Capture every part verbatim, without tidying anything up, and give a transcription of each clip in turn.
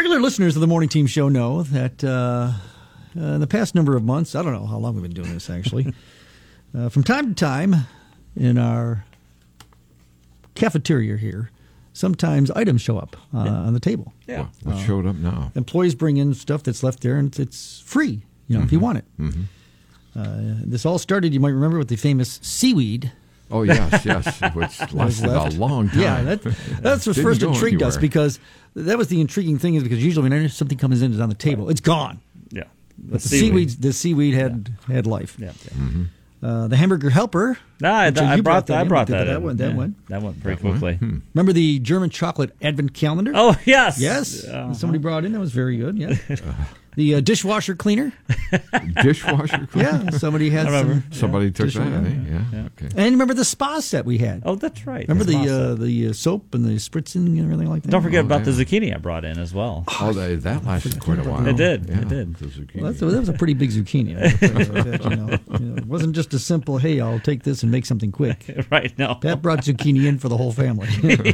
regular listeners of the Morning Team Show know that uh, uh, in the past number of months, I don't know how long we've been doing this, actually, uh, from time to time in our cafeteria here, sometimes items show up uh, yeah. on the table. Yeah. What, what showed up now? Employees bring in stuff that's left there, and it's free, you know, mm-hmm. if you want it. Mm-hmm. Uh, this all started, you might remember, with the famous seaweed. Oh, yes, yes, which lasted a long time. Yeah, that, that's what first intrigued anywhere. us, because that was the intriguing thing, is because usually when something comes in is on the table, it's gone. Yeah. The, the seaweed, the seaweed had yeah. had life. Yeah. yeah. Mm-hmm. Uh, the hamburger helper. No, I, I brought, brought that. I brought that. That one. That yeah. one. That went pretty that quickly. Hmm. Remember the German chocolate advent calendar? Oh yes, yes. Uh-huh. Somebody brought in. That was very good. Yeah. The uh, dishwasher cleaner. Dishwasher cleaner. Yeah. Somebody had some. Somebody yeah, took that. Yeah. Eh? Yeah. yeah. Okay. And remember the spa set we had? Oh, that's right. Remember the the uh, the uh, soap and the spritzing and everything like that? Don't forget oh, about yeah. the zucchini I brought in as well. Oh, that, that lasted quite a while. It did. Yeah, it did. The zucchini. Well, that's, that was a pretty big zucchini. that, you know. You know, it wasn't just a simple, hey, I'll take this and make something quick. Right. No. Pat brought zucchini in for the whole family.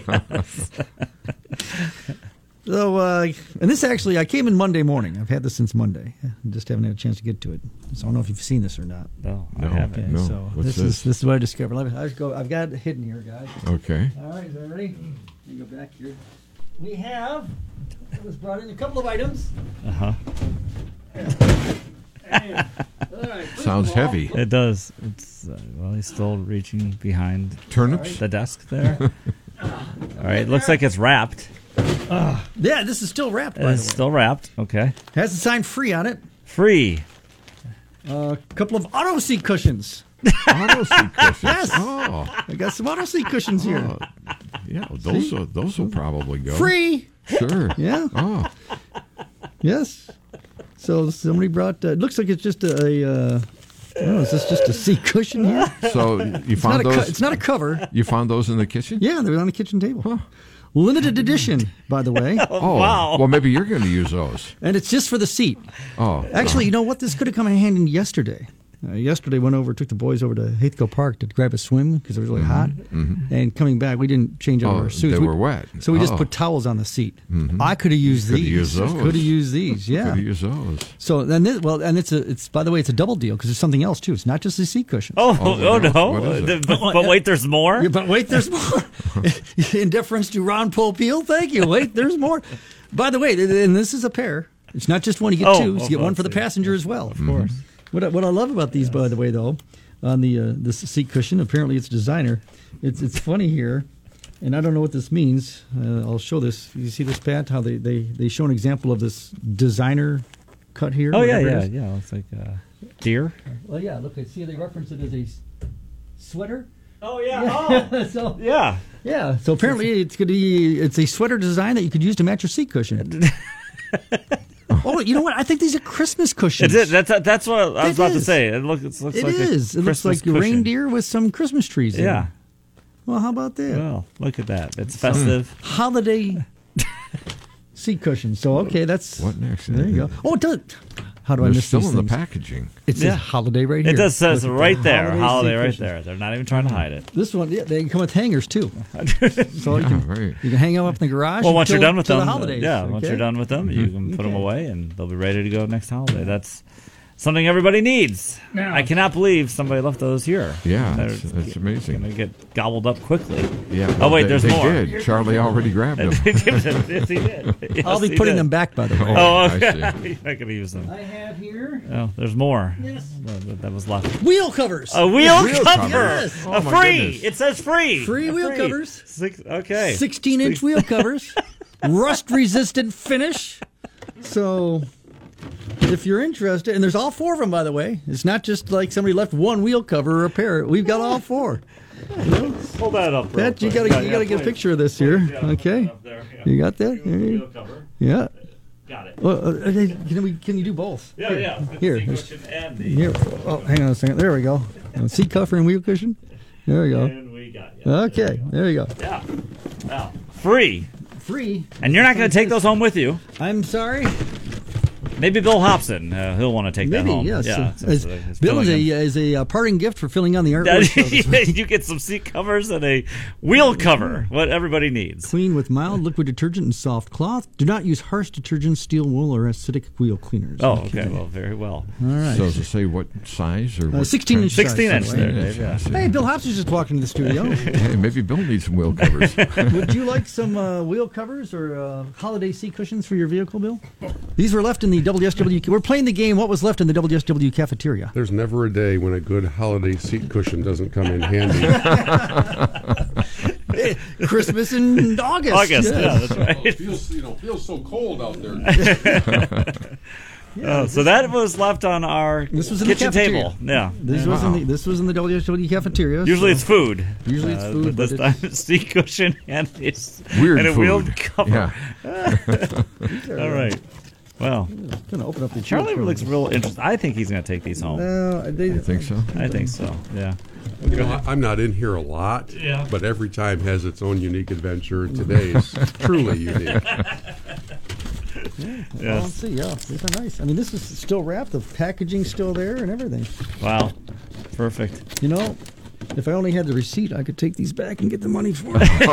So, uh, and this actually, I came in Monday morning. I've had this since Monday. I just haven't had a chance to get to it. So I don't know if you've seen this or not. No, I no, haven't. Okay, no. So What's this, this is this is what I discovered. Let me, I just go. I've got it hidden here, guys. Okay. All right, is that ready? Let me go back here. We have. It was brought in a couple of items. Uh huh. All right, sounds heavy. It does. It's uh, well, he's still reaching behind turnips the desk there. All right, looks like it's wrapped. Uh, yeah, this is still wrapped, by It's the way. still wrapped. Okay. Has the sign free on it. Free. A uh, couple of auto seat cushions. Auto seat cushions. Yes. Oh. I got some auto seat cushions here. Oh. Yeah, those will, those will probably go. Free. Sure. Yeah. Oh. Yes. So somebody brought, uh, it looks like it's just a, a uh, I don't know, is this just a seat cushion here? So you it's found not those? Co- it's not a cover. You found those in the kitchen? Yeah, they're on the kitchen table. Huh. Limited edition, by the way. Oh, wow. Well, maybe you're going to use those. And it's just for the seat. Oh. Actually, uh, you know what? This could have come in handy yesterday. Uh, yesterday, went over, took the boys over to Haithco Park to grab a swim because it was really mm-hmm, hot. Mm-hmm. And coming back, we didn't change out oh, our suits. They we, were wet. So we just oh. put towels on the seat. Mm-hmm. I could have used Could've these. used those. Could have used these. Yeah. Could have used those. So then, this, well, and it's a, it's by the way, it's a double deal because there's something else too. It's not just the seat cushion. Oh, Oh, oh, what no! What is it? But, but wait, there's more. Yeah, but wait, there's more. In deference to Ron Popeil, thank you. Wait, there's more. By the way, and this is a pair. It's not just one. You get Oh, two. So you get oh, one for the okay. passenger as well. Of course. What I, what I love about these, yes. by the way, though, on the uh, this seat cushion, apparently it's designer. It's it's funny here, and I don't know what this means. Uh, I'll show this. You see this, Pat? How they, they, they show an example of this designer cut here. Oh yeah, whatever yeah, it is. yeah. It's like uh, deer. Well, yeah. Look, see, they reference it as a s- sweater. Oh yeah. Oh. so Yeah. yeah. So apparently it's going to be it's a sweater design that you could use to match your seat cushion. Oh, you know what? I think these are Christmas cushions. It's it. That's that's what I was It about to is. say. It looks, it looks It like is. A It looks Christmas like a cushion. reindeer with some Christmas trees in Yeah. it. Well, how about that? Well, look at that. It's festive. Holiday seat cushion. So, okay, that's... What next? There you go. Oh, it does... How do I They're miss still these in things? the packaging. It says Yeah. holiday right here. It does says Look at right that. there, holiday seat right cushion. there. They're not even trying to hide it. This one, yeah, they come with hangers, too. So you, Yeah, can, right. you can hang them up in the garage Well, once you're until- done with till them, the holidays. yeah. Once okay? you're done with them, you can put them Okay. away, and they'll be ready to go next holiday. That's something everybody needs. Now- I cannot believe somebody left those here. Yeah, They're it's, it's amazing. Going to get gobbled up quickly. Yeah. Oh, wait, they, there's they more. did. Charlie already grabbed them. Yes, he did. Yes, I'll be he putting did. them back, by the way. Oh, Oh, I okay. see. You're not going to use them. I have here Oh, there's more. Yes. That, that was left. wheel covers. A wheel, Wheel cover. cover. Yes. Oh, A my free. goodness. It says free. Free A wheel covers. Six, okay. sixteen-inch wheel covers. Rust-resistant finish. So... if you're interested, and there's all four of them, by the way. It's not just like somebody left one wheel cover or a pair. We've got all four. You know? Hold that up, real Pat, you quick. gotta Yeah, you yeah, gotta get a please. picture of this here. Yeah, Okay, up there, yeah. you got that? There Wheel you- cover. Yeah. Got it. Well, uh, uh, can we can you do both? Yeah, Here. yeah. Here. The there's- cushion and the Here. Oh, hang on a second. There we go. Uh, seat cover and wheel cushion. There we go. And we got yeah, Okay. There you go. Yeah. Now, free. Free. And you're not going to take those home with you. I'm sorry. Maybe Bill Hobson. Uh, he'll want to take Maybe, that home. yes. Yeah, Uh, since, as, uh, he's Bill is filling a, in. is a uh, parting gift for filling on the artwork. show this week. You get some seat covers and a wheel cover. What everybody needs. Clean with mild liquid detergent and soft cloth. Do not use harsh detergent, steel wool, or acidic wheel cleaners. Oh, okay. Well, very well. All right. So does it say what size or Uh, what sixteen inch size. sixteen inch by the there, way. Dave. Yeah. Hey, Bill Hobson's just walking into the studio. Hey, maybe Bill needs some wheel covers. Would you like some uh, wheel covers or uh, holiday seat cushions for your vehicle, Bill? These were left in the W S W. We're playing the game. What was left in the W S W cafeteria? There's never a day when a good holiday seat cushion doesn't come in handy. Christmas in August. August. Yeah. Yeah, that's right. Oh, it feels, you know, feels so cold out there. Yeah, Oh, so that was left on our This was in the kitchen cafeteria. table. Yeah. This was in the this was in the W S W cafeteria. Usually so- it's food. Usually it's Uh, food, But this but time it's- it's seat cushion and it's Weird and a food. wheeled cover. Yeah. All right. Well, Gonna open up the Charlie wheel looks covers. real interested. I think he's going to take these home. No, they, I think so. I think so. Yeah. You know, I- I'm not in here a lot, Yeah. but every time has its own unique adventure. Today's truly unique. Well, let's Yes. see. Yeah, these are nice. I mean, this is still wrapped. The packaging's still there and everything. Wow. Perfect. You know, if I only had the receipt, I could take these back and get the money for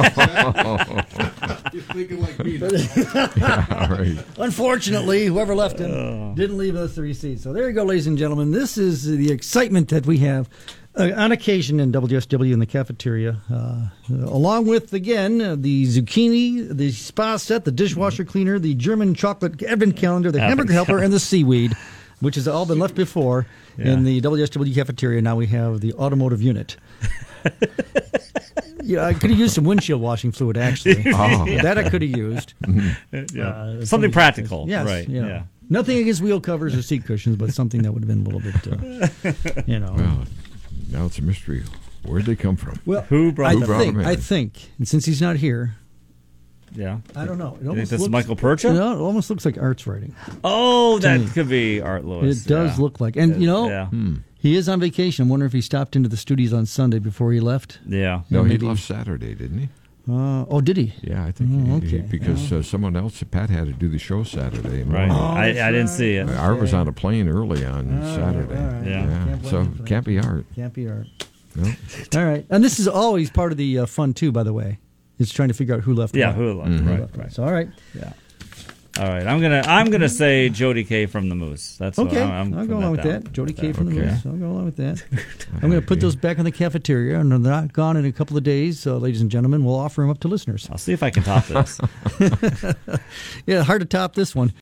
it. You're thinking like me. All right. Unfortunately, whoever left it didn't leave us the receipt. So there you go, ladies and gentlemen. This is the excitement that we have uh, on occasion in W S W in the cafeteria, uh, along with, again, uh, the zucchini, the spa set, the dishwasher cleaner, the German chocolate advent calendar, the Advent hamburger helper, and the seaweed, which has all been left before Yeah. in the W S W cafeteria. Now we have the automotive unit. Yeah, I could have used some windshield washing fluid, actually. Oh. That I could have used. Yeah. Uh, Something practical. Yes, Right. yeah. Yeah. Nothing against wheel covers or seat cushions, but something that would have been a little bit, uh, you know. Well, now it's a mystery. Where'd they come from? Well, Who brought I them? Who brought think, them in? I think, and since he's not here, Yeah. I don't know. It You think almost this is looks, Michael Percha? No, it almost looks like Art's writing. Oh, that me. could be Art Lewis. It does yeah. look like, and you know, Yeah. Hmm. he is on vacation. I'm wondering if he stopped into the studios on Sunday before he left. Yeah. No, Yeah, he maybe- left Saturday, didn't he? Uh, oh, did he? Yeah, I think Oh, he, he- okay. because uh, someone else, Pat, had to do the show Saturday. Right. morning. I, I that's didn't right. see it. Art was on a plane early on All right, Saturday. all right. Yeah. Yeah. Can't blame So him for that. can't be Art. Can't be Art. No. All right, and this is always part of the uh, fun too. By the way, it's trying to figure out who left. Yeah, what. who left? Mhm. Right, right. So, all right. Yeah. All right. I'm gonna I'm gonna say Jody K from the Moose. That's Okay, what I'm, I'm I'll putting go along with down. that. Jody K That- from the Okay. Moose. I'll go along with that. I'm going to put those back in the cafeteria, and they're not gone in a couple of days. So, ladies and gentlemen, we'll offer them up to listeners. I'll see if I can top this. Yeah, hard to top this one.